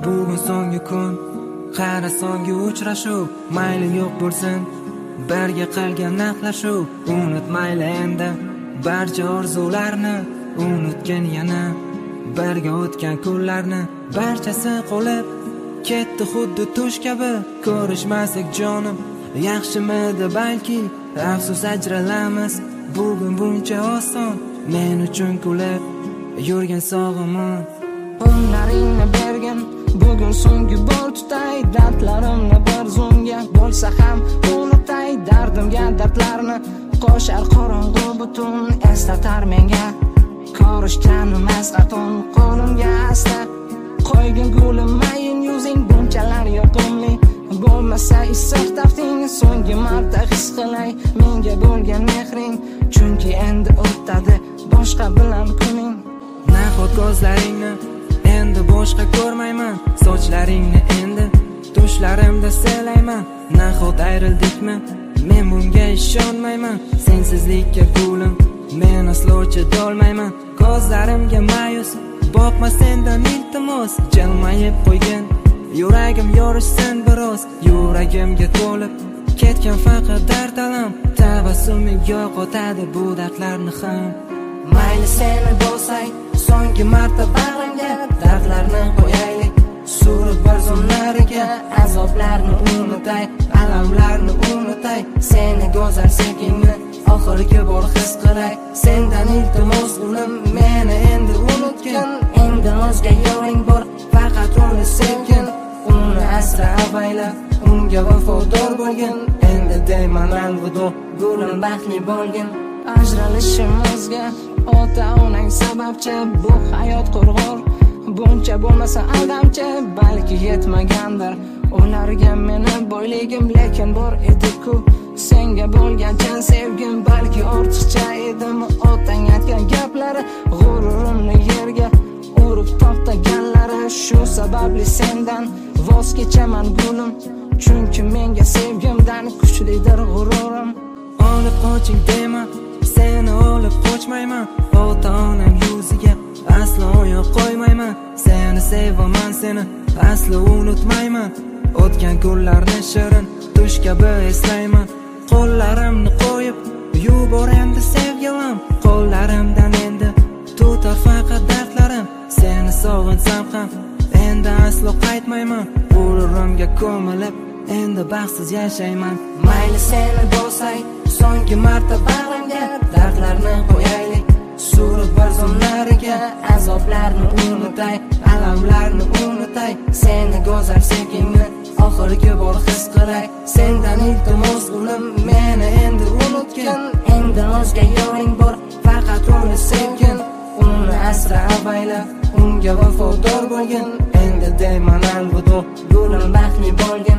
bugun so'nggi kun, qara so'nggi uchrashuv, mayli yo'q bo'lsin birga qilgan naqlashuv. Unutmayli endi barcha orzularni, unutgin yana birga o'tgan kunlarni. Barchasi qolib ketdi xuddi tush kabi, ko'rishmasak jonim yaxshimidi balki, afsus ajralamiz bugun buncha oson. Men uchun kulib yurgan sog'imon, Onlaringni bergin bugun so'nggi bor tutay, dardlarimni bir zumga bo'lsa ham unutay. Dardimga dardlarni qo'shar qorong'u butun, eslatar menga ko'rishganim asqaton. Qo'limga asta qo'ygin gulim mayin yuzing, bunchalar yoqimli bo'lmasa issiq tafting. So'nggi marta his qilay menga bo'lgan mehring, chunki endi o'tadi boshqa bilan kuning. Nahot ko'zlaringni endi boshqa ko'rmayman, sochlaringni endi tushlarimda selayman. Nahot ayrildikmi, men bunga ishonmayman. Sensizlikka gulim men aslo chidolmayman. Ko'zlarimga ma'yus boqma sendan iltimos, jilmayib qo'ygin yuragim yorishsin biroz. Yuragimga to'lib ketgan faqat dard alam, tabassuming yo'qotadi bu dardlarni ham. Mayli seni bo'lsay so'nggi marta bag'rimga, dardlarni qo'yaylik surib bir zumlariga. Azoblarni unutay, alamlarni unutay, seni go'zal sevgingni oxirgi bor his qilay. Sendan iltimos ulim meni endi unutgin, endi o'zga yo'ling bor faqat uni sevgin. Uni asra avayla, unga vafodor bo'lgin. Endi deyman alvido gulim baxtli bo'lgin. Ajralishimizga ota onang sababchi, bu hayot qurg'ur buncha bo'lmasa aldamchi, balki yetmagandir ularga meni boyligim. Lekin bor edi-ku senga bo'lgan chan sevgim, balki ortiqcha edim otang aytgan gaplari, g'ururimni yerga urib to'xtaganlari. Shu sababli sendan voz kechaman gulim, chunki menga sevgimdan kuchlidir g'ururim. Olib qoching dema, seni olib qochmayman. Ota onam yuziga aslo oyoq qo'ymayman. Seni sevaman, seni aslo unutmayman. O'tgan kunlarni shirin tush kabi eslayman. Qo'llarimni qo'yib yubor endi sevgilim, qo'llarimdan endi tutar faqat dardlarim. Seni sog'insam ham endi aslo qaytmayman. G'ururimga ko'milib endi baxtsiz yashayman. Mayli seni bo'lsay so'nggi marta bag'rimga, dardlarni qo'yaylik surib bir zumlariga. Azoblarni unutay, alamlarni unutay, seni go'zal sevgingni oxirgi bor his qilay. Sendan iltimos ulim meni endi unutgin, endi o'zga yo'ling bor faqat uni sevgin. Uni asra avayla, unga vafodor bo'lgin. Endi deyman alvido gulim baxtli bo'lgin.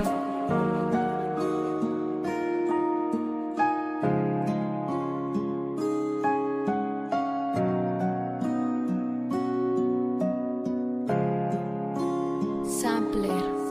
Sampler.